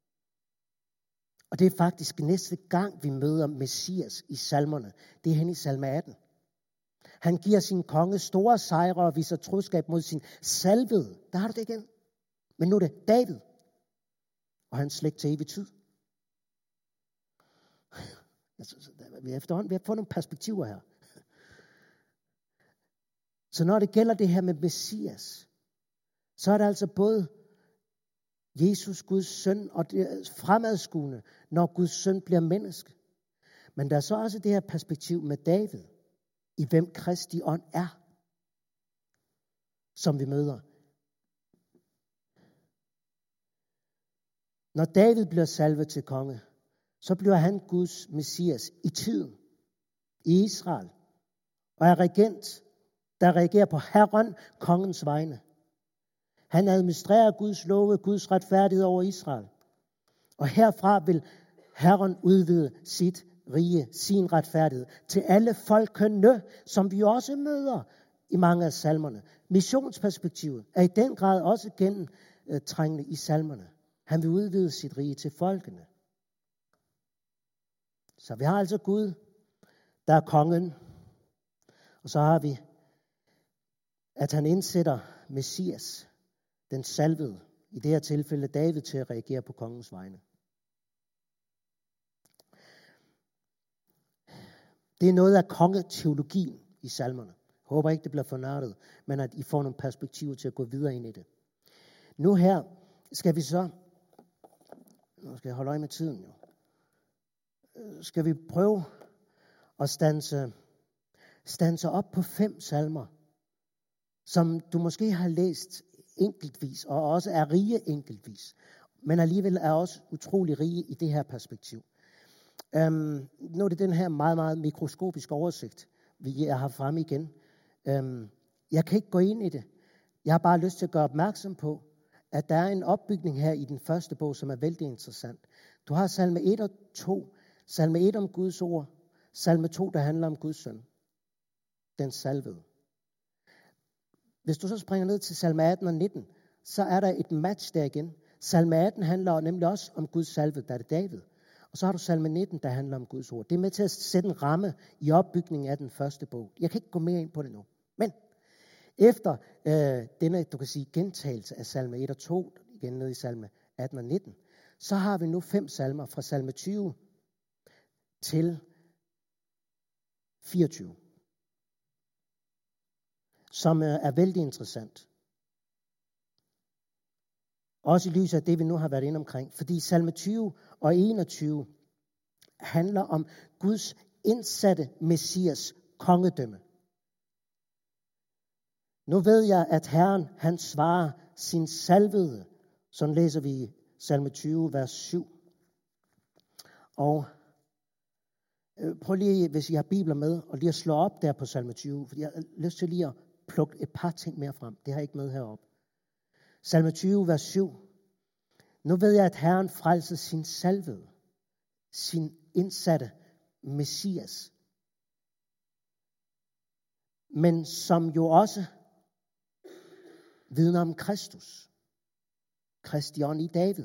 [SPEAKER 1] og det er faktisk næste gang, vi møder Messias i salmerne, det er hen i salme atten. Han giver sin konge store sejre og viser troskab mod sin salvede. Der har du det igen. Men nu er det David og hans slægt til evig tid. Vi er efterhånden ved at få nogle perspektiver her. Så når det gælder det her med Messias, så er det altså både Jesus, Guds søn, og det fremadskuende, når Guds søn bliver menneske. Men der er så også det her perspektiv med David, i hvem Kristi ånd er, som vi møder. Når David bliver salvet til konge, så bliver han Guds messias i tiden, i Israel, og er regent, der reagerer på Herren, kongens vegne. Han administrerer Guds love, Guds retfærdighed over Israel. Og herfra vil Herren udvide sit rige, sin retfærdighed, til alle folkene, som vi også møder i mange af salmerne. Missionsperspektivet er i den grad også gennemtrængende i salmerne. Han vil udvide sit rige til folkene. Så vi har altså Gud, der er kongen, og så har vi, at han indsætter Messias, den salvede, i det her tilfælde David, til at reagere på kongens vegne. Det er noget af kongeteologien i salmerne. Jeg håber ikke, det bliver for nørdet, men at I får nogle perspektiver til at gå videre ind i det. Nu her skal vi så, nu skal jeg holde øje med tiden jo, skal vi prøve at standse, standse op på fem salmer, som du måske har læst enkeltvis, og også er rige enkeltvis, men alligevel er også utrolig rige i det her perspektiv. Um, nu er det den her meget, meget mikroskopiske oversigt, vi har fremme igen. Um, jeg kan ikke gå ind i det. Jeg har bare lyst til at gøre opmærksom på, at der er en opbygning her i den første bog, som er vældig interessant. Du har salme et og to. Salme et om Guds ord. Salme to, der handler om Guds søn. Den salvede. Hvis du så springer ned til salme atten og nitten, så er der et match der igen. Salme atten handler nemlig også om Guds salvede, der er det David. Og så har du salme nitten, der handler om Guds ord. Det er med til at sætte en ramme i opbygningen af den første bog. Jeg kan ikke gå mere ind på det nu. Men efter øh, denne, du kan sige, gentagelse af salme et og to, igen ned i salme atten og nitten, så har vi nu fem salmer fra salme tyve til fireogtyve, som øh, er vældig interessant. Også i lyset af det, vi nu har været inde omkring. Fordi salme tyve og enogtyve handler om Guds indsatte messias kongedømme. Nu ved jeg, at Herren, han svarer sin salvede. Sådan læser vi i salme tyve, vers syv. Og øh, prøv lige, hvis I har bibler med, og lige at slå op der på salme tyve. For jeg har lyst til lige at plukke et par ting mere frem. Det har jeg ikke med heroppe. Salme tyve, vers syv. Nu ved jeg, at Herren frelser sin salvede, sin indsatte messias. Men som jo også vidner om Kristus. Kristi ånd i David.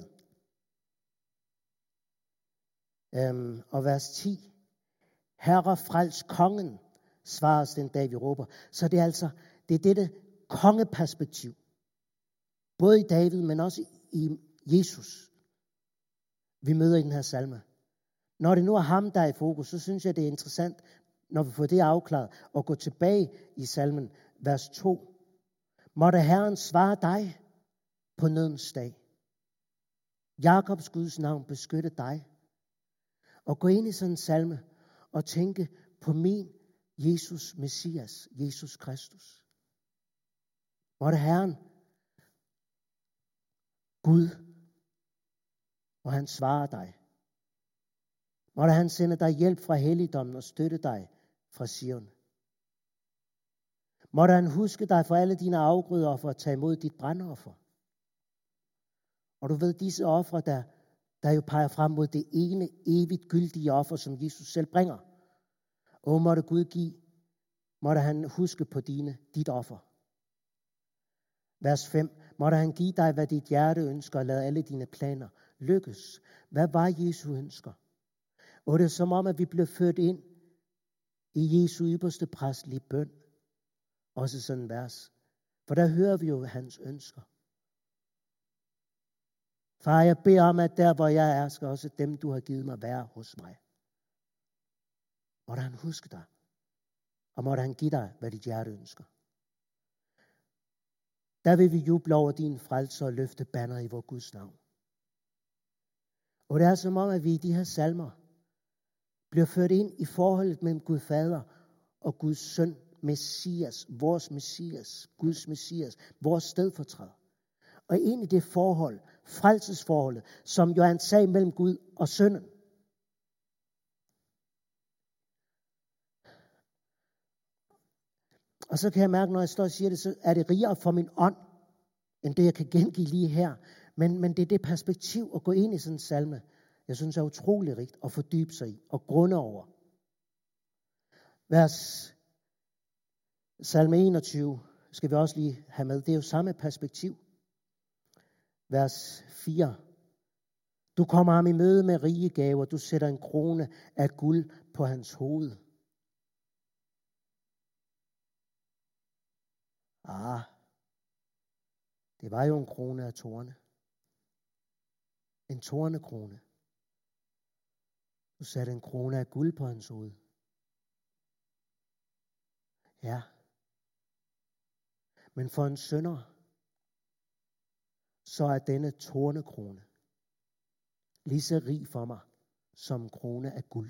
[SPEAKER 1] Øhm, og vers ti. Herre frels kongen, svares den dag vi råber. Så det er altså, det er dette kongeperspektiv. Både i David, men også i Jesus, vi møder i den her salme. Når det nu er ham, der er i fokus, så synes jeg, det er interessant, når vi får det afklaret, og gå tilbage i salmen, vers to. Måtte Herren svare dig på nødens dag. Jakobs Guds navn beskytte dig. Og gå ind i sådan en salme, og tænke på min Jesus Messias, Jesus Kristus. Måtte Herren, Gud, og han svarer dig. Måtte han sende dig hjælp fra helligdommen og støtte dig fra Sion. Måtte han huske dig for alle dine afgrøder for at tage imod dit brandoffer. Og du ved, disse ofre, der, der jo peger frem mod det ene evigt gyldige offer, som Jesus selv bringer. Og måtte Gud give, måtte han huske på dine, dit offer. Vers fem. Måtte han give dig, hvad dit hjerte ønsker, og lade alle dine planer lykkes. Hvad var Jesu ønsker? Og det er som om, at vi blev ført ind i Jesu ypperste præstelige bøn. Også sådan en vers. For der hører vi jo hans ønsker. Far, jeg beder om, at der, hvor jeg er, skal også dem, du har givet mig, være hos mig. Måtte han huske dig. Og måtte han give dig, hvad dit hjerte ønsker. Der vil vi juble over din frelse og løfte banner i vor Guds navn. Og det er som om, at vi i de her salmer bliver ført ind i forholdet mellem Gud Fader og Guds Søn, Messias, vores Messias, Guds Messias, vores stedfortræder. Og ind i det forhold, frelsesforholdet, som jo er en sag mellem Gud og Sønnen. Og så kan jeg mærke, når jeg står og siger det, så er det rigere for min ånd, end det jeg kan gengive lige her. Men, men det er det perspektiv at gå ind i sådan en salme, jeg synes er utrolig rigt at fordybe sig i og grunde over. Vers salme enogtyve skal vi også lige have med. Det er jo samme perspektiv. Vers fire. Du kommer ham i møde med rige gaver. Du sætter en krone af guld på hans hoved. Ah, det var jo en krone af torne. En tornekrone. Du satte en krone af guld på hans hoved. Ja. Men for en synder, så er denne tornekrone lige så rig for mig, som en krone af guld.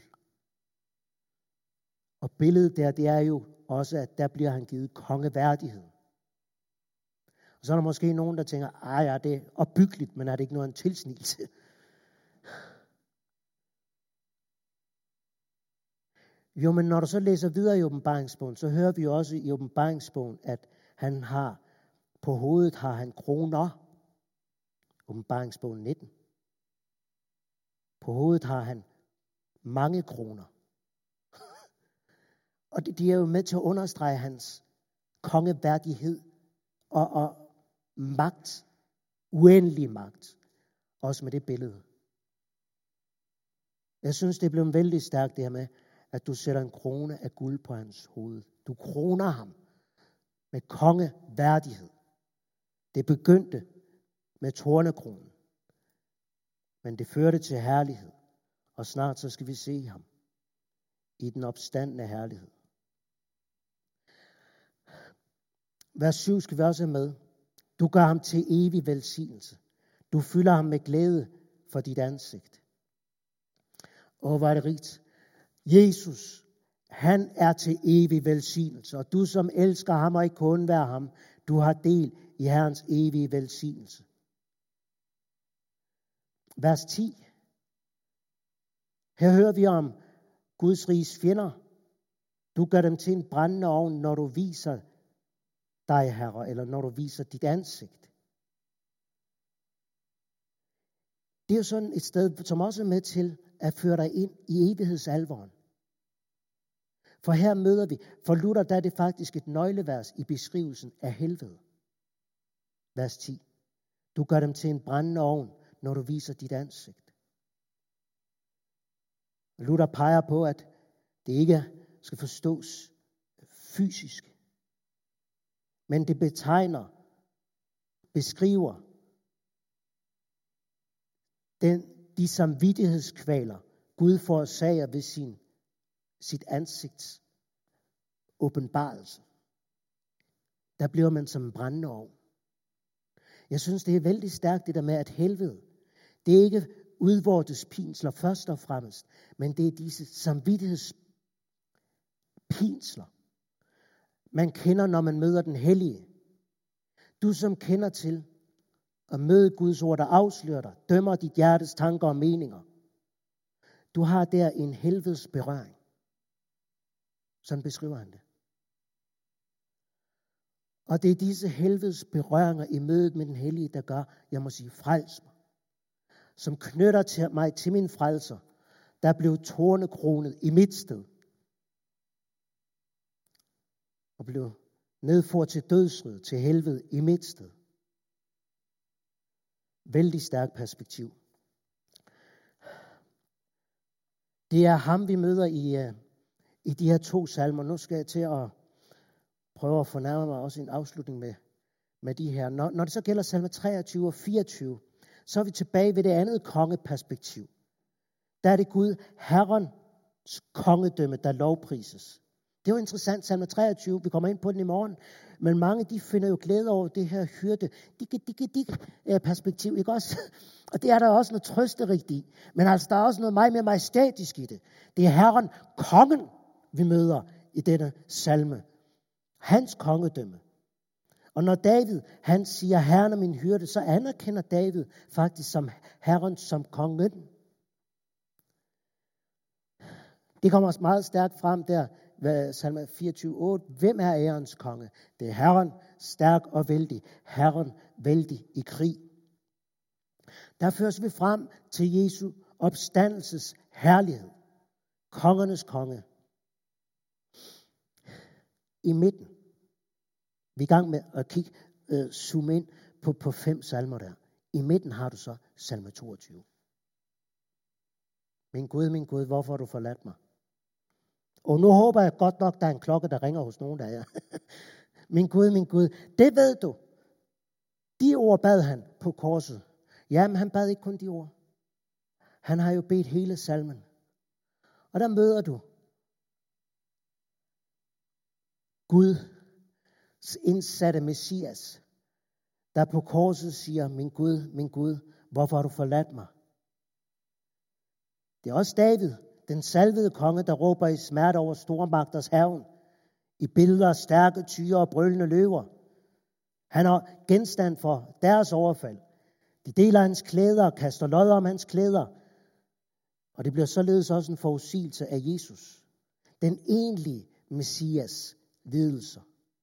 [SPEAKER 1] Og billedet der, det er jo også, at der bliver han givet kongeværdighed. Og så er der måske nogen, der tænker, ej ja, det er opbyggeligt, men er det ikke noget en tilsnigelse? Jo, men når du så læser videre i åbenbaringsbogen, så hører vi jo også i åbenbaringsbogen, at han har, på hovedet har han kroner. Åbenbaringsbogen nitten. På hovedet har han mange kroner. Og de er jo med til at understrege hans kongeværdighed og, og magt, uendelig magt, også med det billede. Jeg synes, det blev vældig stærkt det her med, at du sætter en krone af guld på hans hoved. Du kroner ham med kongeværdighed. Det begyndte med tornekronen, men det førte til herlighed, og snart så skal vi se ham i den opstandne herlighed. Vers syv skal vi også have med. Du gør ham til evig velsignelse. Du fylder ham med glæde for dit ansigt. Og hvor er det rigt. Jesus, han er til evig velsignelse, og du som elsker ham og ikke kun være ham, du har del i Herrens evige velsignelse. Vers ti. Her hører vi om Guds riges fjender. Du gør dem til en brændende ovn, når du viser dig, Herre, eller når du viser dit ansigt. Det er jo sådan et sted, som også er med til at føre dig ind i evighedsalvoren. For her møder vi, for Luther, der er det faktisk et nøglevers i beskrivelsen af helvede. Vers ti. Du gør dem til en brændende ovn, når du viser dit ansigt. Luther peger på, at det ikke skal forstås fysisk, men det betegner, beskriver den, de samvittighedskvaler, Gud forårsager ved sin, sit ansigts åbenbarelse. Der bliver man som en brændende ovn. Jeg synes, det er vældig stærkt det der med, at helvede, det er ikke udvortes pinsler først og fremmest, men det er disse samvittighedspinsler, man kender, når man møder den hellige. Du som kender til at møde Guds ord, der afslører dig, dømmer dit hjertes tanker og meninger. Du har der en helvedes berøring. Sådan beskriver han det. Og det er disse helvedes berøringer i mødet med den hellige, der gør, jeg må sige, frels mig. Som knytter til mig til min frelser, der blev tornekronet i mit sted. Og blev nedført til dødsriget, til helvede i mit sted. Vældig stærkt perspektiv. Det er ham, vi møder i, i de her to salmer. Nu skal jeg til at prøve at fornærme mig også en afslutning med, med de her. Når, når det så gælder salme treogtyve og fireogtyve, så er vi tilbage ved det andet kongeperspektiv. Der er det Gud, Herrens kongedømme, der lovprises. Det er jo interessant, salme treogtyve, vi kommer ind på den i morgen. Men mange, de finder jo glæde over det her hyrde, dikke, dikke, dikke perspektiv, ikke også? Og det er der også noget trøsterigt i. Men altså, der er også noget meget mere majestætisk i det. Det er Herren, kongen, vi møder i denne salme. Hans kongedømme. Og når David, han siger, Herren er min hyrde, så anerkender David faktisk som Herren, som kongen. Det kommer også meget stærkt frem der, ved salme fireogtyve otte. Hvem er ærens konge? Det er Herren, stærk og vældig. Herren, vældig i krig. Der føres vi frem til Jesu opstandelses herlighed. Kongernes konge. I midten. Vi er i gang med at kigge, uh, zoome ind på, på fem salmer der. I midten har du så salme toogtyve. Min Gud, min Gud, hvorfor har du forladt mig? Og nu håber jeg godt nok, der er en klokke, der ringer hos nogen af jer. Min Gud, min Gud, det ved du. De ord bad han på korset. Jamen, han bad ikke kun de ord. Han har jo bedt hele salmen. Og der møder du Guds indsatte Messias, der på korset siger, min Gud, min Gud, hvorfor har du forladt mig? Det er også David, den salvede konge, der råber i smerte over stormagters hærgen, i billeder af stærke tyre og brølende løver. Han er genstand for deres overfald. De deler hans klæder og kaster lodder om hans klæder. Og det bliver således også en forudsigelse af Jesus. Den egentlige Messias lidelser.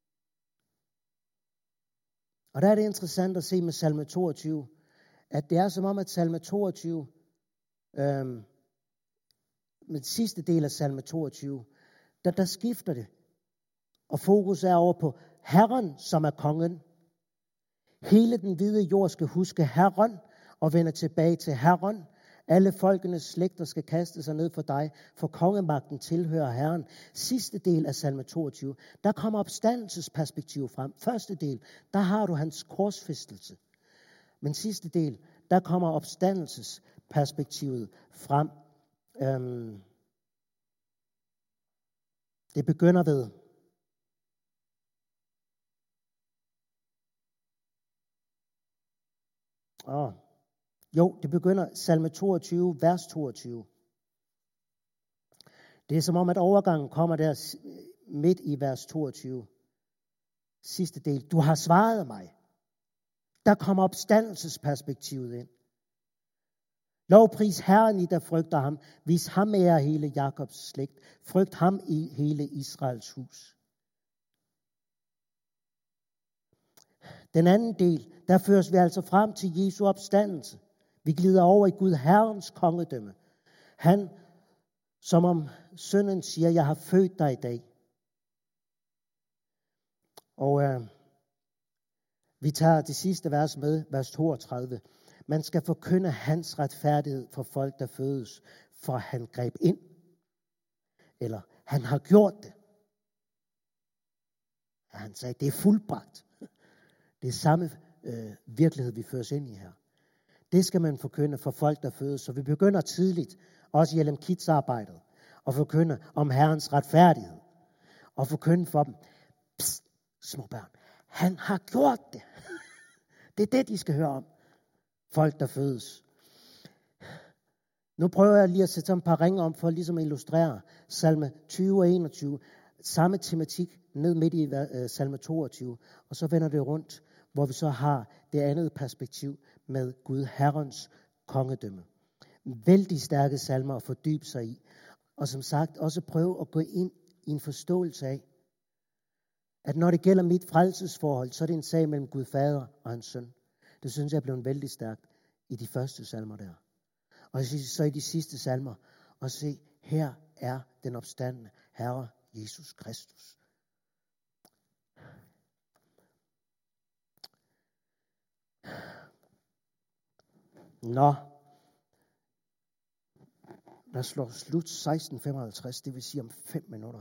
[SPEAKER 1] Og der er det interessant at se med salme toogtyve, at det er som om, at salme toogtyve, øhm, med den sidste del af salme toogtyve, der, der skifter det. Og fokus er over på Herren, som er kongen. Hele den hvide jord skal huske Herren og vende tilbage til Herren. Alle folkenes slægter skal kaste sig ned for dig, for kongemagten tilhører Herren. Sidste del af salme toogtyve, der kommer opstandelsesperspektiv frem. Første del, der har du hans korsfæstelse. Men sidste del, der kommer opstandelsesperspektivet frem. Øhm, det begynder ved Åh, jo, det begynder salme toogtyve, vers toogtyve. Det er som om, at overgangen kommer der midt i vers toogtyve. Sidste del. Du har svaret mig. Der kommer opstandelsesperspektivet ind. Lovpris Herren i, der frygter ham. Vis ham ære hele Jakobs slægt. Frygt ham i hele Israels hus. Den anden del, der føres vi altså frem til Jesu opstandelse. Vi glider over i Gud Herrens kongedømme. Han, som om sønnen siger, jeg har født dig i dag. Og øh, vi tager det sidste vers med, vers toogtredive. Man skal forkynde hans retfærdighed for folk, der fødes, for han greb ind. Eller han har gjort det. Ja, han sagde, det er fuldbragt. Det er samme øh, virkelighed, vi føres ind i her. Det skal man forkynde for folk, der fødes. Så vi begynder tidligt, også i L M Kids arbejdet, at forkynde om Herrens retfærdighed. Og forkynde for dem, psst, små børn, han har gjort det. Det er det, de skal høre om. Folk, der fødes. Nu prøver jeg lige at sætte et par ringe om, for ligesom at illustrere salme tyve og enogtyve. Samme tematik ned midt i uh, salme toogtyve. Og så vender det rundt, hvor vi så har det andet perspektiv med Gud Herrens kongedømme. Vældig stærke salmer at fordybe sig i. Og som sagt, også prøve at gå ind i en forståelse af, at når det gælder mit frelsesforhold, så er det en sag mellem Gud Fader og hans søn. Det synes jeg er blevet vældig stærkt i de første salmer der. Og så i de sidste salmer, og se, her er den opstandne Herre Jesus Kristus. Nå, der slår slut seksten femoghalvtreds, det vil sige om fem minutter.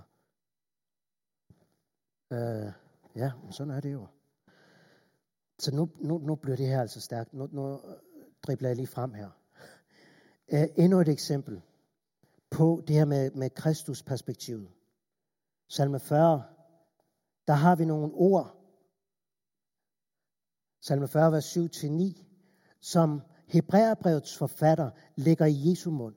[SPEAKER 1] Øh, ja, sådan er det jo. Så nu, nu, nu bliver det her altså stærkt. Nu, nu dribler jeg lige frem her. Uh, endnu et eksempel på det her med, med Kristus perspektivet. Salme fyrre, der har vi nogle ord salme fyrre, vers syv til ni, som Hebræerbrevets forfatter lægger i Jesu mund.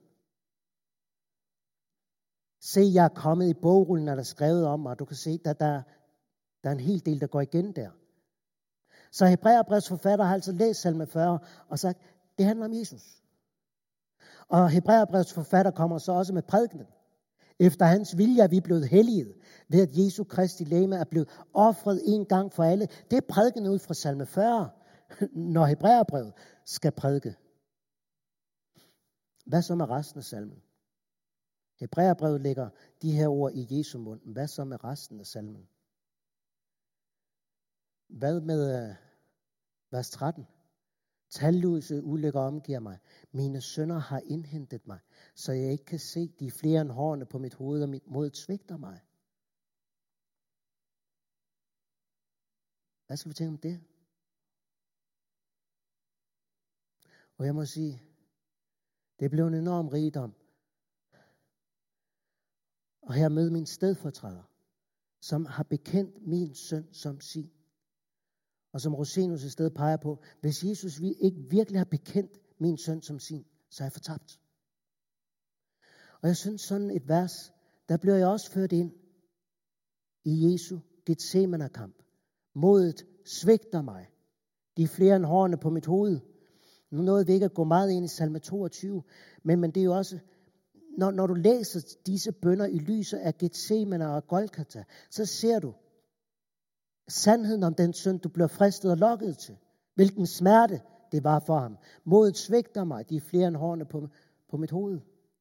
[SPEAKER 1] Se, jeg er kommet i bogrullen, er der skrevet om mig. Du kan se, at der, der er en hel del, der går igen der. Så Hebræerbrevets forfatter har altså læst salme fyrre og sagt, det handler om Jesus. Og Hebræerbrevets forfatter kommer så også med prædikenen. Efter hans vilje er vi blevet helliget, ved at Jesu Kristi legeme er blevet ofret en gang for alle. Det er prædikenen ud fra salme fyrre, når Hebræerbrevet skal prædike. Hvad så med resten af salmen? Hebræerbrevet lægger de her ord i Jesu mund. Hvad så med resten af salmen? Hvad med uh, vers tretten? Talløse ulykker omgiver mig. Mine sønner har indhentet mig, så jeg ikke kan se de flere end hårene på mit hoved, og mit mod svigter mig. Hvad skal vi tænke om det? Og jeg må sige, det blev en enorm rigdom. Og her med min stedfortræder, som har bekendt min søn som sin. Og som Rosenus i stedet peger på, hvis Jesus ikke virkelig har bekendt min søn som sin, så er jeg fortabt. Og jeg synes sådan et vers, der bliver jeg også ført ind i Jesu Getsemane-kamp. Modet svigter mig. De er flere end hårene på mit hoved. Nu nåede vi ikke at gå meget ind i salme toogtyve, men, men det er jo også, når, når du læser disse bønner i lyset af Getsemane og Golgata, så ser du sandheden om den synd, du bliver fristet og lokket til. Hvilken smerte det var for ham. Modet svigter mig, de er flere end hårene på, på mit hoved.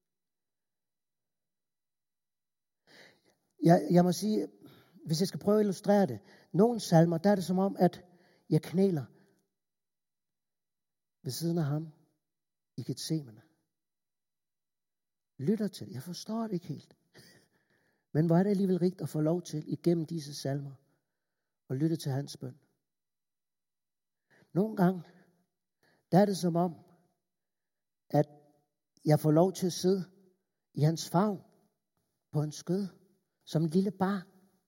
[SPEAKER 1] Jeg, jeg må sige, hvis jeg skal prøve at illustrere det, nogle salmer, der er det som om, at jeg knæler ved siden af ham i Getsemane. Lytter til det. Jeg forstår det ikke helt. Men hvor er det alligevel rigtigt at få lov til igennem disse salmer og lytte til hans bøn. Nogle gange, der er det som om, at jeg får lov til at sidde i hans favn på en skød, som en lille barn,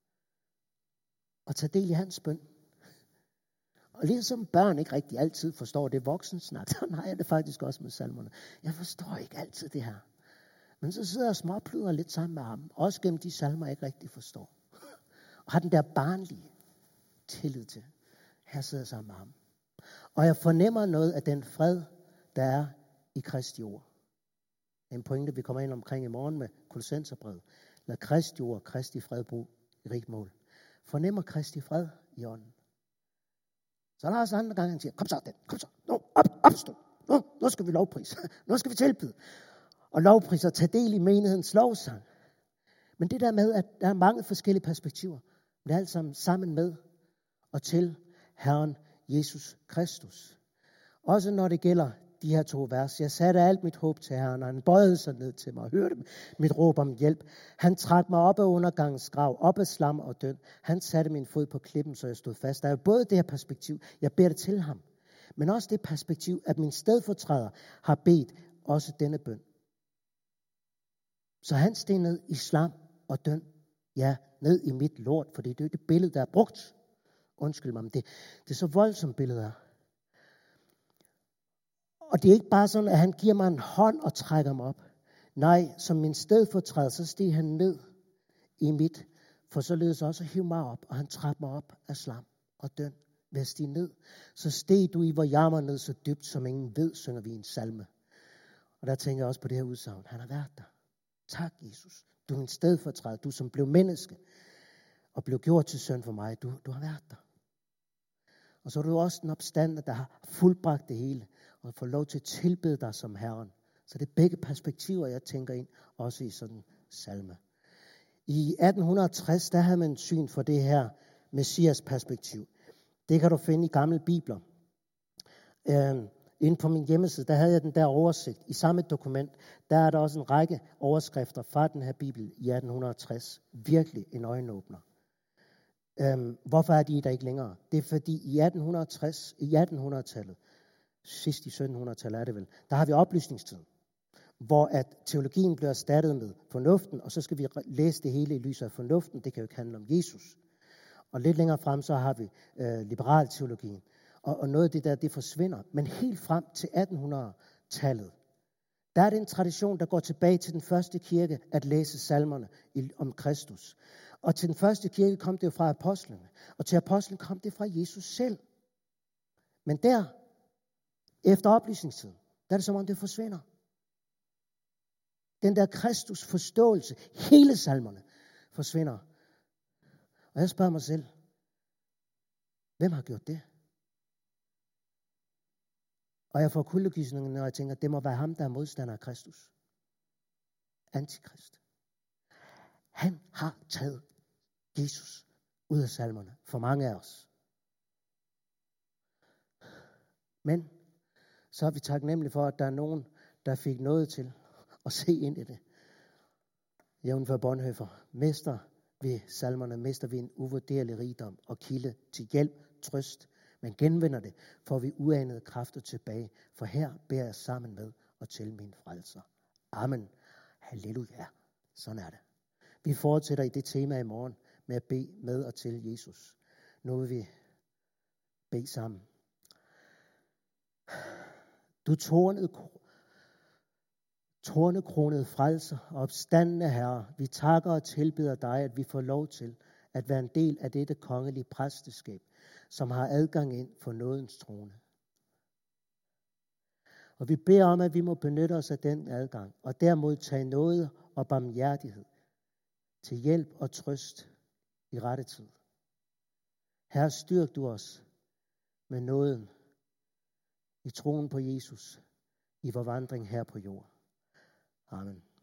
[SPEAKER 1] og tage del i hans bøn. Og ligesom børn ikke rigtig altid forstår det voksensnak, så har jeg det faktisk også med salmerne. Jeg forstår ikke altid det her. Men så sidder jeg og småpluder lidt sammen med ham, også gennem de salmer, jeg ikke rigtig forstår. Og har den der barnlige tillid til. Her sidder jeg sammen med ham. Og jeg fornemmer noget af den fred, der er i Kristi ord. En pointe, vi kommer ind omkring i morgen med Kolossenserbrevet. Lad Kristi ord, Kristi fred bruge i rigt mål. Fornemmer Kristi fred i ånden. Så er der også andre gange, han siger, kom så, den, kom så, nu, op, opstå. Nu, nu skal vi lovprise, nu skal vi tilbyde. Og lovprise og tage del i menighedens lovsang. Men det der med, at der er mange forskellige perspektiver, det er alt sammen sammen med og til Herren Jesus Kristus. Også når det gælder de her to vers. Jeg satte alt mit håb til Herren, og han bøjede sig ned til mig og hørte mit råb om hjælp. Han trak mig op af undergangens grav, op af slam og død. Han satte min fod på klippen, så jeg stod fast. Der er jo både det her perspektiv, jeg beder det til ham, men også det perspektiv, at min stedfortræder har bedt også denne bøn. Så han steg ned i slam og død. Ja, ned i mit lort, for det er det billede, der er brugt. Undskyld mig, men det, det er så voldsomt billede her. Og det er ikke bare sådan, at han giver mig en hånd og trækker mig op. Nej, som min stedfortræder, så steg han ned i mit, for således også at hive mig op, og han trak mig op af slam og død ved at stige ned. Så steg du i vor jammer ned så dybt, som ingen ved, synger vi en salme. Og der tænker jeg også på det her udsagn. Han har været der. Tak, Jesus. Du er min stedfortræder, du som blev menneske og blev gjort til søn for mig. Du, du har været der. Og så er du også den opstander, der har fuldbragt det hele, og får lov til at tilbede dig som Herren. Så det er begge perspektiver, jeg tænker ind, også i sådan en salme. I atten tres, der havde man et syn for det her Messias perspektiv. Det kan du finde i gamle bibler. Øh, inde på min hjemmeside, der havde jeg den der oversigt. I samme dokument, der er der også en række overskrifter fra den her bibel i atten tres. Virkelig en øjenåbner. Øhm, hvorfor er de der ikke længere? Det er fordi i atten tres, i attenhundredetallet, sidst i syttenhundredetallet er det vel, der har vi oplysningstiden, hvor at teologien bliver erstattet med fornuften, og så skal vi læse det hele i lyset af fornuften. Det kan jo ikke handle om Jesus. Og lidt længere frem, så har vi øh, liberal teologien. og, og noget af det der, det forsvinder. Men helt frem til attenhundredetallet, der er det en tradition, der går tilbage til den første kirke, at læse salmerne om Kristus. Og til den første kirke kom det jo fra apostlene, og til apostlen kom det fra Jesus selv. Men der, efter oplysningstiden, der er det som om det forsvinder. Den der Kristus forståelse, hele salmerne, forsvinder. Og jeg spørger mig selv, hvem har gjort det? Og jeg får kuldegysninger, når jeg tænker, det må være ham, der er modstander af Kristus. Antikrist. Han har taget Jesus ud af salmerne for mange af os. Men så er vi taknemmelige for, at der er nogen, der fik noget til at se ind i det. Jævnfør Bonhoeffer, mester ved salmerne, mister vi en uvurderlig rigdom og kilde til hjælp, trøst, men genvinder det, får vi uanede kræfter tilbage, for her bærer jeg sammen med og til min frelser. Amen. Halleluja. Sådan er det. Vi fortsætter i det tema i morgen med at bede med og til Jesus. Nu vil vi bede sammen. Du tornede, tornekronede frelser og opstandende Herre, vi takker og tilbeder dig, at vi får lov til at være en del af dette kongelige præsteskab, som har adgang ind for nådens trone. Og vi beder om, at vi må benytte os af den adgang, og dermod tage nåde og barmhjertighed til hjælp og trøst i rette tid. Herre, styrk du os med nåden i troen på Jesus, i vor vandring her på jord. Amen.